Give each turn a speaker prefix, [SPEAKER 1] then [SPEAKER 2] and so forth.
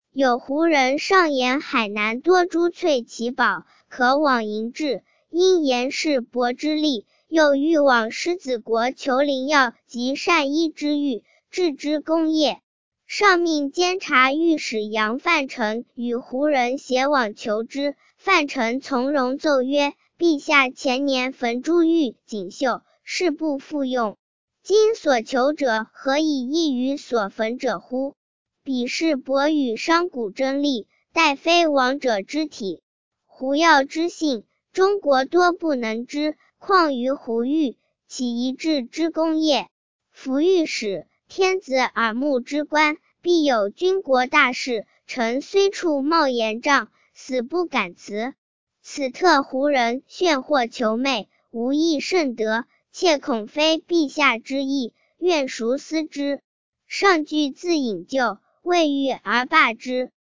[SPEAKER 1] 有胡人上言海南多珠翠奇宝，可往迎至，因言是伯之利，又欲往狮子国求灵药及善医之玉，置之功业。上命监察御史杨范成与胡人携往求之，范成从容奏曰：陛下前年焚珠玉锦绣，是不复用，今所求者何以异于所焚者乎？彼是伯与商贾争利，殆非王者之体。胡药之性，中国多不能知，况于胡玉，岂宜置之功业？夫御史，天子耳目之官，必有军国大事，臣虽处冒言杖，死不敢辞。此特胡人炫惑求媚，无益甚德，切恐非陛下之意，愿孰思之？上惧自引咎，未遇而罢之。